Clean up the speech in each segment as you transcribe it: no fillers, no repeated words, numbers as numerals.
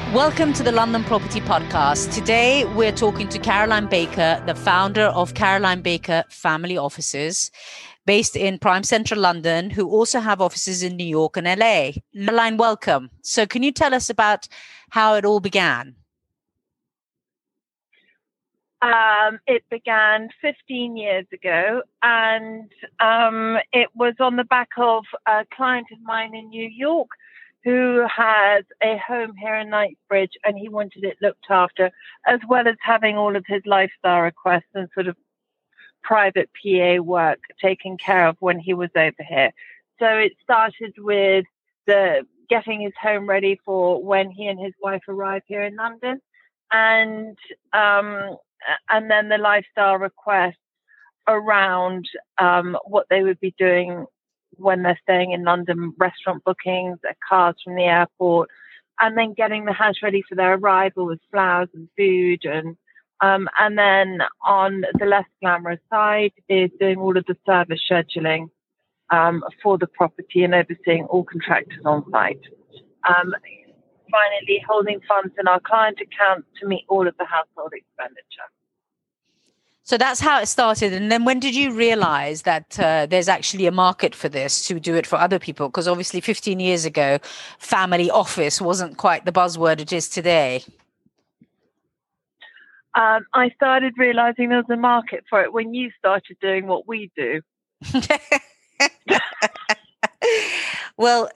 Welcome to the London Property Podcast. Today, we're talking to Caroline Baker, the founder of Caroline Baker Family Offices, based in prime central London, who also have offices in New York and LA. Caroline, welcome. So can you tell us about how it all began? It began 15 years ago, and it was on the back of a client of mine in New York who has a home here in Knightsbridge, and he wanted it looked after, as well as having all of his lifestyle requests and sort of private PA work taken care of when he was over here. So it started with getting his home ready for when he and his wife arrive here in London, and then the lifestyle requests around what they would be doing when they're staying in London, restaurant bookings, their cars from the airport, and then getting the house ready for their arrival with flowers and food. And then on the less glamorous side is doing all of the service scheduling for the property and overseeing all contractors on site. Finally, holding funds in our client account to meet all of the household expenditure. So that's how it started. And then when did you realize that there's actually a market for this, to do it for other people? Because obviously 15 years ago, family office wasn't quite the buzzword it is today. I started realizing there was a market for it when you started doing what we do. Well,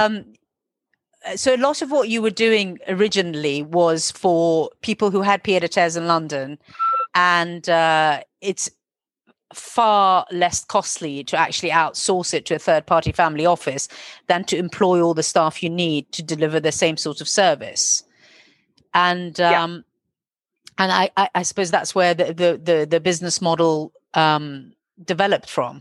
so a lot of what you were doing originally was for people who had pied-à-terres in London, and it's far less costly to actually outsource it to a third-party family office than to employ all the staff you need to deliver the same sort of service. And I suppose that's where the business model developed from.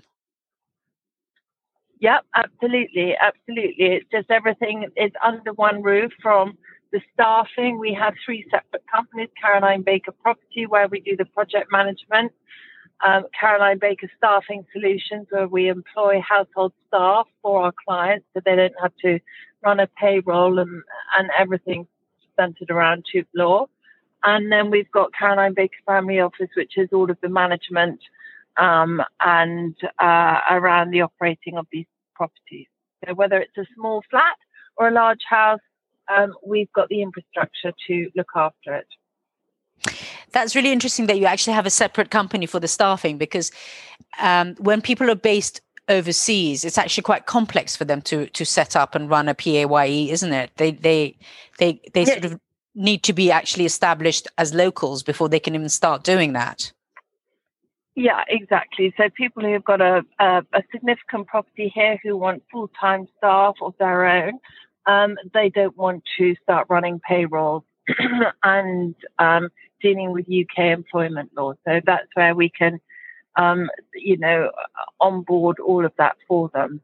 Yep, absolutely. It's just everything is under one roof. From the staffing, we have three separate companies: Caroline Baker Property, where we do the project management; Caroline Baker Staffing Solutions, where we employ household staff for our clients so they don't have to run a payroll, and everything centered around Tube Law. And then we've got Caroline Baker Family Office, which is all of the management and around the operating of these properties. So whether it's a small flat or a large house, we've got the infrastructure to look after it. That's really interesting that you actually have a separate company for the staffing, because when people are based overseas, it's actually quite complex for them to set up and run a PAYE, isn't it? They sort of need to be actually established as locals before they can even start doing that. Yeah, exactly. So people who have got a significant property here who want full-time staff of their own, they don't want to start running payroll and dealing with UK employment law. So that's where we can, onboard all of that for them.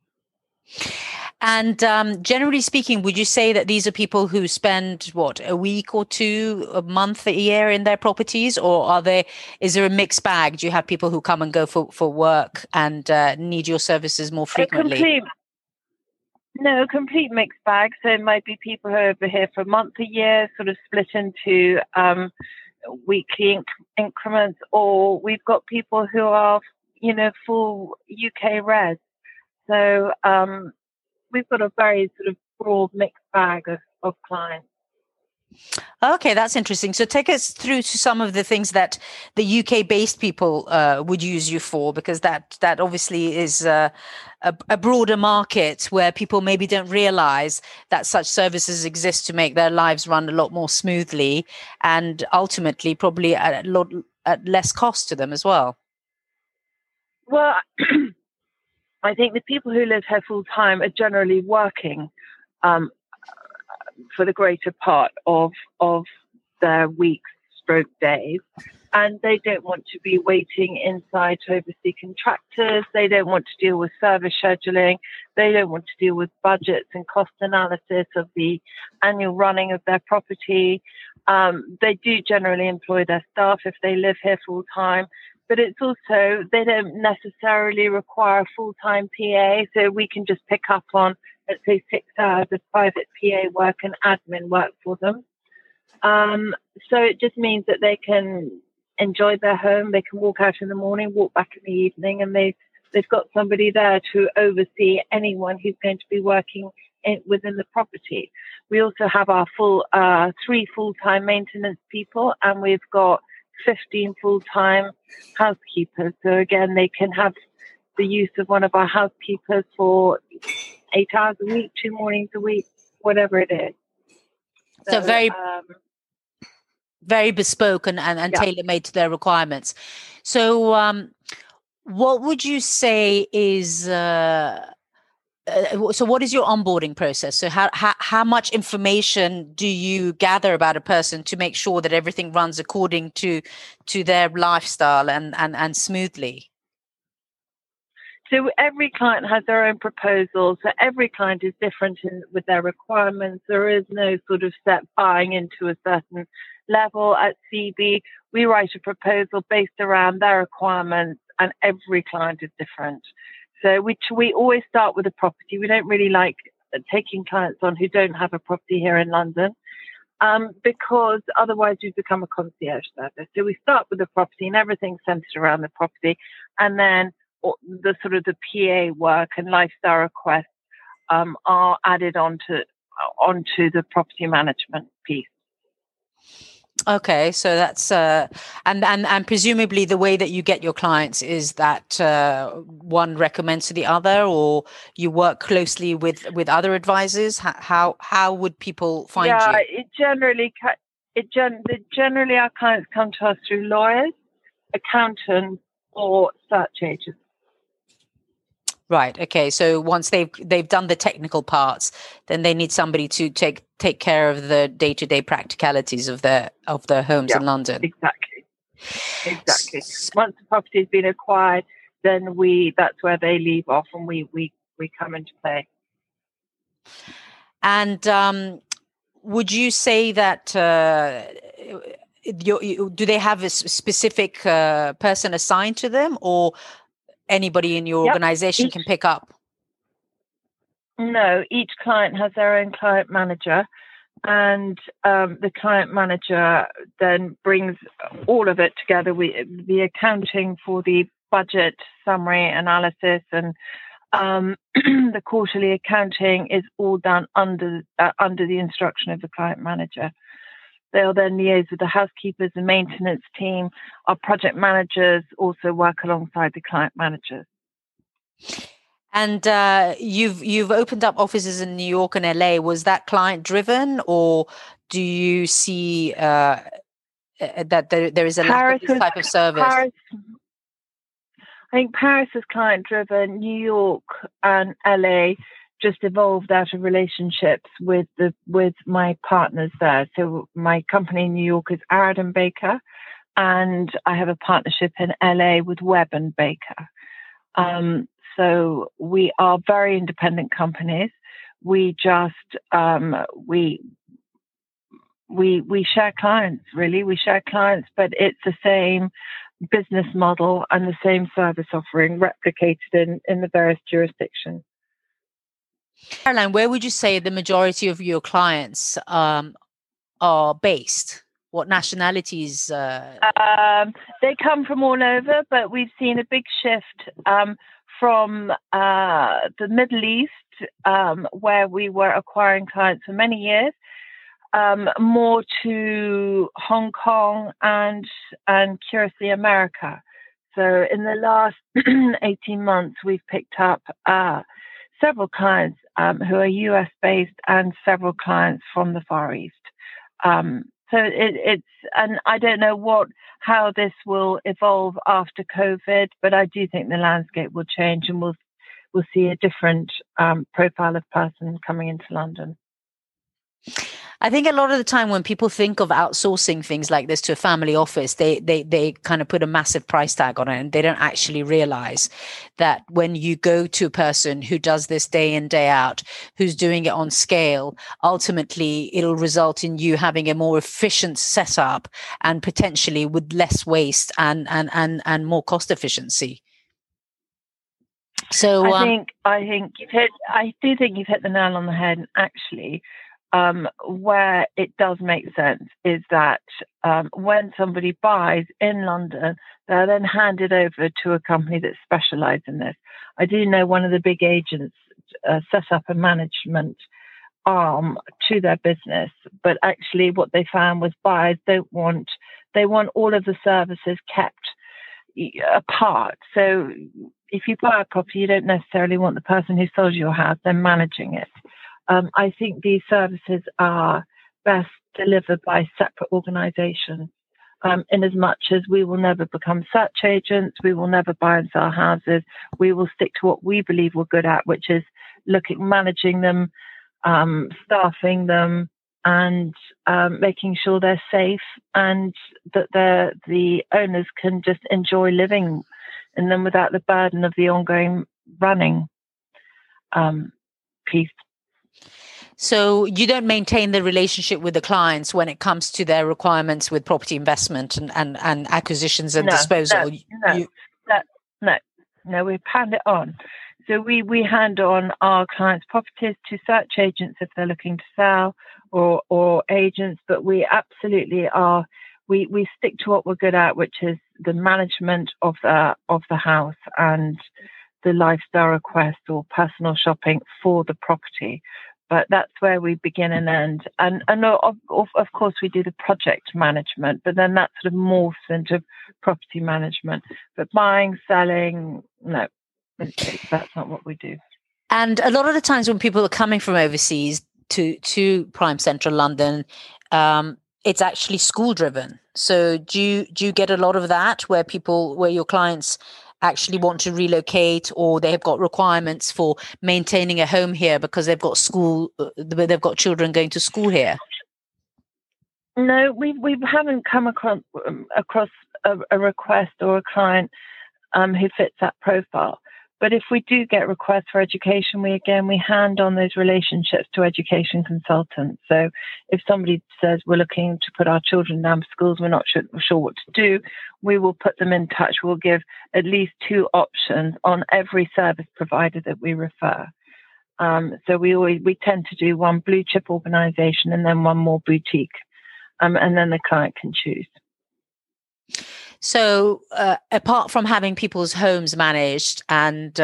And generally speaking, would you say that these are people who spend a week or two, a month, a year in their properties, or is there a mixed bag? Do you have people who come and go for work and need your services more frequently? A complete mixed bag. So it might be people who are over here for a month, a year, sort of split into weekly increments, or we've got people who are, full UK res. So we've got a very sort of broad mixed bag of clients. Okay, that's interesting. So take us through to some of the things that the UK-based people would use you for, because that obviously is a broader market where people maybe don't realize that such services exist to make their lives run a lot more smoothly, and ultimately probably at less cost to them as well. Well, I think the people who live here full time are generally working for the greater part of their weeks, stroke days, and they don't want to be waiting inside to oversee contractors. They don't want to deal with service scheduling. They don't want to deal with budgets and cost analysis of the annual running of their property. They do generally employ their staff if they live here full time. But it's also, they don't necessarily require a full-time PA, so we can just pick up on let's say, 6 hours of private PA work and admin work for them. So it just means that they can enjoy their home. They can walk out in the morning, walk back in the evening, and they've got somebody there to oversee anyone who's going to be working within the property. We also have our 3 full-time maintenance people, and we've got 15 full-time housekeepers. So again, they can have the use of one of our housekeepers for 8 hours a week, 2 mornings a week, whatever it is. So very bespoke and tailor-made to their requirements. So what would you say is so what is your onboarding process? So how much information do you gather about a person to make sure that everything runs according to their lifestyle and smoothly? So every client has their own proposal. So every client is different with their requirements. There is no sort of set buying into a certain level. At CB, we write a proposal based around their requirements, and every client is different. So we always start with a property. We don't really like taking clients on who don't have a property here in London, because otherwise you become a concierge service. So we start with the property, and everything's centered around the property, and then the sort of the PA work and lifestyle requests are added onto the property management piece. Okay, so that's and presumably the way that you get your clients is that one recommends to the other, or you work closely with other advisors. How would people find you? Generally our clients come to us through lawyers, accountants, or search agents. Right. Okay. So once they've done the technical parts, then they need somebody to take care of the day-to-day practicalities of their homes in London. Exactly. Once the property has been acquired, then that's where they leave off, and we come into play. And would you say that do they have a specific person assigned to them, or anybody in your organization can pick up? No, each client has their own client manager, and the client manager then brings all of it together. The accounting for the budget, summary, analysis, and the quarterly accounting is all done under the instruction of the client manager. They'll then liaise with the housekeepers and maintenance team. Our project managers also work alongside the client managers. And you've opened up offices in New York and LA. Was that client driven, or do you see that there is a lack of this type of service? I think Paris is client driven. New York and LA just evolved out of relationships with my partners there. So my company in New York is Arad and Baker, and I have a partnership in LA with Webb and Baker. So we are very independent companies. We just we share clients, really. We share clients, but it's the same business model and the same service offering replicated in the various jurisdictions. Caroline, where would you say the majority of your clients are based? What nationalities? They come from all over, but we've seen a big shift from the Middle East, where we were acquiring clients for many years, more to Hong Kong and curiously America. So in the last 18 months, we've picked up several clients who are US based and several clients from the Far East. So it's, and I don't know how this will evolve after COVID, but I do think the landscape will change, and we'll see a different profile of person coming into London. I think a lot of the time when people think of outsourcing things like this to a family office, they kind of put a massive price tag on it, and they don't actually realize that when you go to a person who does this day in, day out, who's doing it on scale, ultimately it'll result in you having a more efficient setup and potentially with less waste and more cost efficiency. So I do think you've hit the nail on the head. And actually, where it does make sense is that when somebody buys in London, they're then handed over to a company that specialises in this. I do know one of the big agents set up a management arm to their business, but actually what they found was buyers they want all of the services kept apart. So if you buy a property, you don't necessarily want the person who sold your house, they're managing it. I think these services are best delivered by separate organisations, in as much as we will never become search agents, we will never buy and sell houses. We will stick to what we believe we're good at, which is managing them, staffing them, and making sure they're safe and that the owners can just enjoy living in them without the burden of the ongoing running piece. So you don't maintain the relationship with the clients when it comes to their requirements with property investment and acquisitions and disposal? No, we hand it on. So we hand on our clients' properties to search agents if they're looking to sell, or agents, but we absolutely are. We stick to what we're good at, which is the management of the house and the lifestyle request or personal shopping for the property. But that's where we begin and end. And of course, we do the project management, but then that sort of morphs into property management. But buying, selling, no, that's not what we do. And a lot of the times when people are coming from overseas to prime central London, it's actually school driven. So do you get a lot of that where your clients actually want to relocate, or they have got requirements for maintaining a home here because they've got children going to school here? No, we haven't come across a request or a client who fits that profile. But if we do get requests for education, we hand on those relationships to education consultants. So if somebody says we're looking to put our children down for schools, we're not sure what to do, we will put them in touch. We'll give at least 2 options on every service provider that we refer. So we tend to do one blue chip organisation and then one more boutique, and then the client can choose. So apart from having people's homes managed and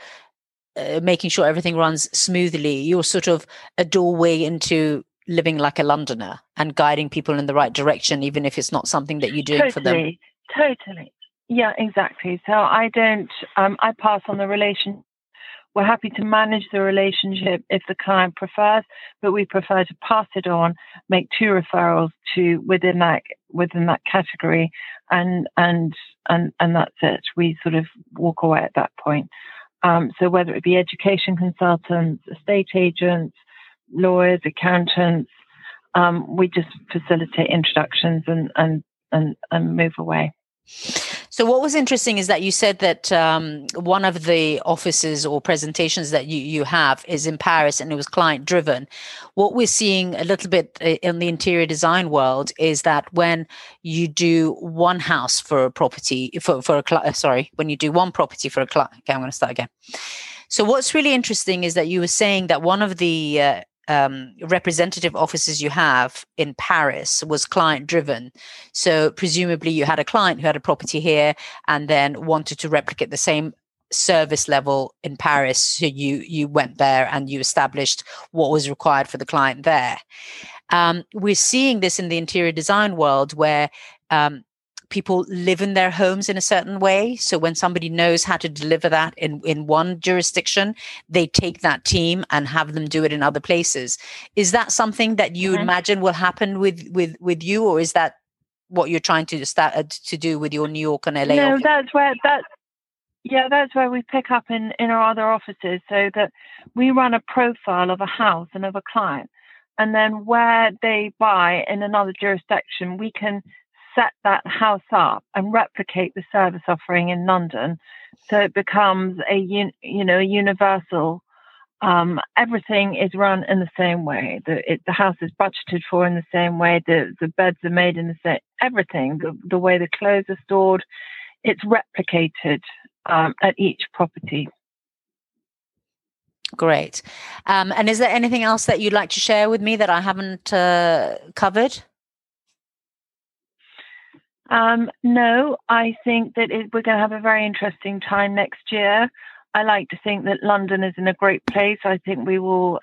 making sure everything runs smoothly, you're sort of a doorway into living like a Londoner and guiding people in the right direction, even if it's not something that you're doing for them. Totally. Yeah, exactly. So I pass on the relation. We're happy to manage the relationship if the client prefers, but we prefer to pass it on, make 2 referrals to within that category, and that's it. We sort of walk away at that point. So whether it be education consultants, estate agents, lawyers, accountants, we just facilitate introductions and move away. So what was interesting is that you said that one of the offices or presentations that you have is in Paris and it was client driven. What we're seeing a little bit in the interior design world is that when you do one house for a property, when you do one property for a client, okay, I'm going to start again. So what's really interesting is that you were saying that one of the representative offices you have in Paris was client driven. So presumably you had a client who had a property here and then wanted to replicate the same service level in Paris. So you went there and you established what was required for the client there. We're seeing this in the interior design world where people live in their homes in a certain way. So when somebody knows how to deliver that in one jurisdiction, they take that team and have them do it in other places. Is that something that you imagine will happen with you, or is that what you're trying to do with your New York and LA? No, that's where we pick up in our other offices, so that we run a profile of a house and of a client, and then where they buy in another jurisdiction, we can set that house up and replicate the service offering in London, so it becomes a universal. Everything is run in the same way. The house is budgeted for in the same way. The beds are made in the same. Everything, the way the clothes are stored, it's replicated at each property. Great. And is there anything else that you'd like to share with me that I haven't covered? No, I think that we're going to have a very interesting time next year. I like to think that London is in a great place. I think we will.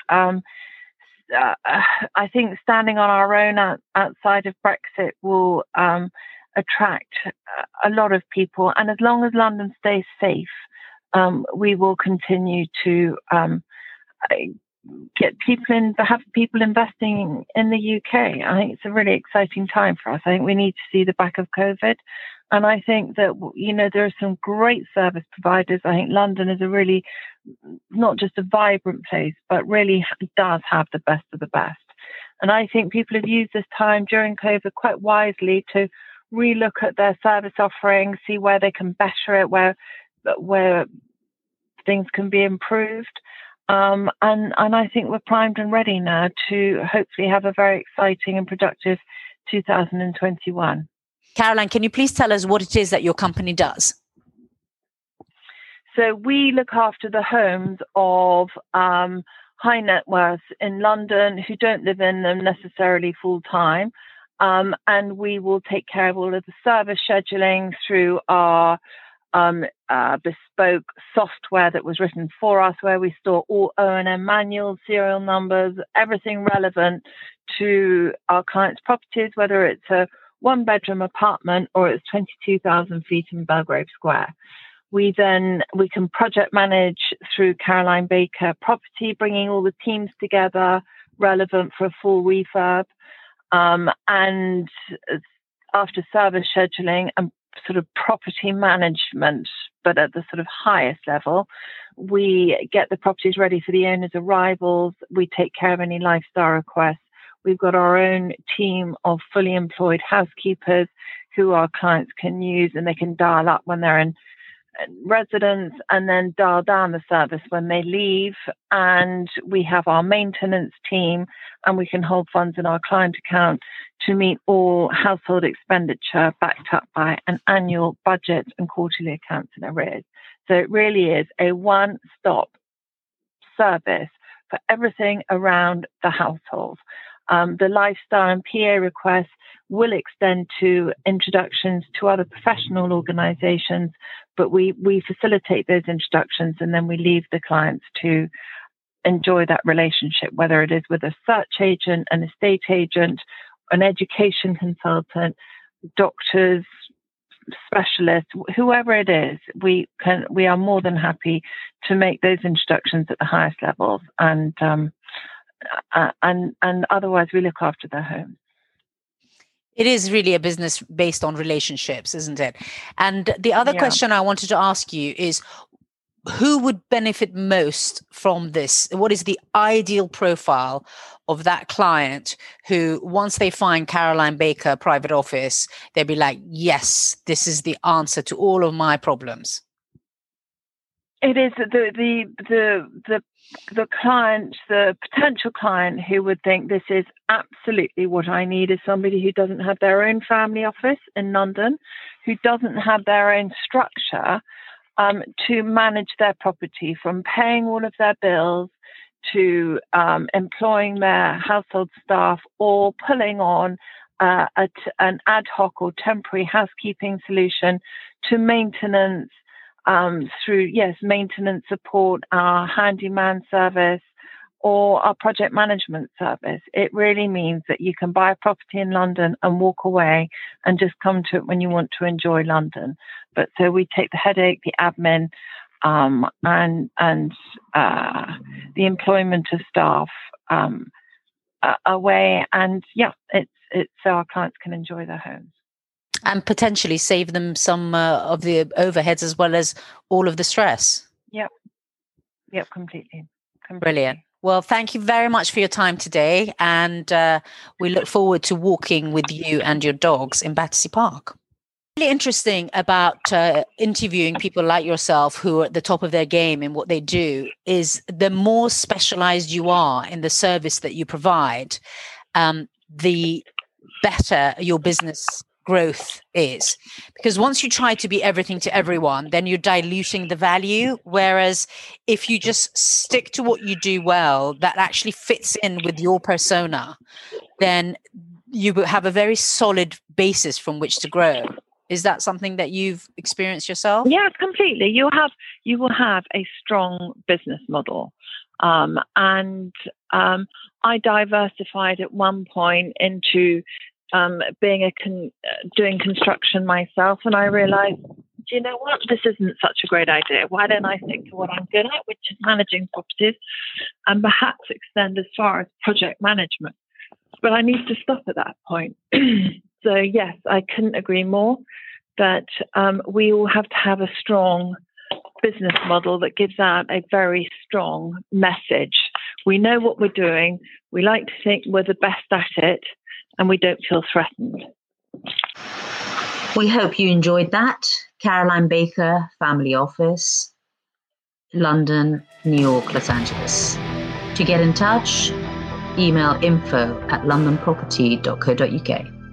I think standing on our own outside of Brexit will attract a lot of people, and as long as London stays safe, we will continue to have people investing in the UK. I think it's a really exciting time for us. I think we need to see the back of COVID. And I think that, there are some great service providers. I think London is a really, not just a vibrant place, but really does have the best of the best. And I think people have used this time during COVID quite wisely to relook at their service offerings, see where they can better it, where things can be improved. And I think we're primed and ready now to hopefully have a very exciting and productive 2021. Caroline, can you please tell us what it is that your company does? So we look after the homes of high net worths in London who don't live in them necessarily full time. And we will take care of all of the service scheduling through our bespoke software that was written for us, where we store all O&M manuals, serial numbers, everything relevant to our clients' properties, whether it's a one-bedroom apartment or it's 22,000 feet in Belgrave Square. We can project manage through Caroline Baker Property, bringing all the teams together relevant for a full refurb. And after service scheduling and sort of property management, but at the sort of highest level, we get the properties ready for the owner's arrivals. We take care of any lifestyle requests. We've got our own team of fully employed housekeepers who our clients can use, and they can dial up when they're in residence and then dial down the service when they leave. And we have our maintenance team, and we can hold funds in our client account to meet all household expenditure backed up by an annual budget and quarterly accounts in arrears. So it really is a one-stop service for everything around the household. The lifestyle and PA requests will extend to introductions to other professional organizations, but we facilitate those introductions, and then we leave the clients to enjoy that relationship, whether it is with a search agent, an estate agent, an education consultant, doctors, specialists, whoever it is. We are more than happy to make those introductions at the highest levels, and otherwise we look after their homes. It is really a business based on relationships, isn't it? And the other question I wanted to ask you is, who would benefit most from this? What is the ideal profile of that client who, once they find Caroline Baker Private Office, they'll be like, yes, this is the answer to all of my problems? It is the client, the potential client who would think this is absolutely what I need, is somebody who doesn't have their own family office in London, who doesn't have their own structure to manage their property, from paying all of their bills to employing their household staff, or pulling on an ad hoc or temporary housekeeping solution, to maintenance, through maintenance support, our handyman service, or our project management service. It really means that you can buy a property in London and walk away and just come to it when you want to enjoy London. But so we take the headache, the admin, and the employment of staff away, and it's so our clients can enjoy their homes. And potentially save them some of the overheads as well as all of the stress. Yep, completely. Brilliant. Well, thank you very much for your time today. And we look forward to walking with you and your dogs in Battersea Park. Really interesting about interviewing people like yourself who are at the top of their game in what they do is the more specialized you are in the service that you provide, the better your business growth is. Because once you try to be everything to everyone, then you're diluting the value. Whereas if you just stick to what you do well, that actually fits in with your persona, then you will have a very solid basis from which to grow. Is that something that you've experienced yourself? Yeah, completely. You will have a strong business model. And I diversified at one point into doing construction myself, and I realized, do you know what? This isn't such a great idea. Why don't I stick to what I'm good at, which is managing properties, and perhaps extend as far as project management? But I need to stop at that point. So yes, I couldn't agree more that we all have to have a strong business model that gives out a very strong message. We know what we're doing. We like to think we're the best at it, and we don't feel threatened. We hope you enjoyed that. Caroline Baker, Family Office, London, New York, Los Angeles. To get in touch, email info@londonproperty.co.uk.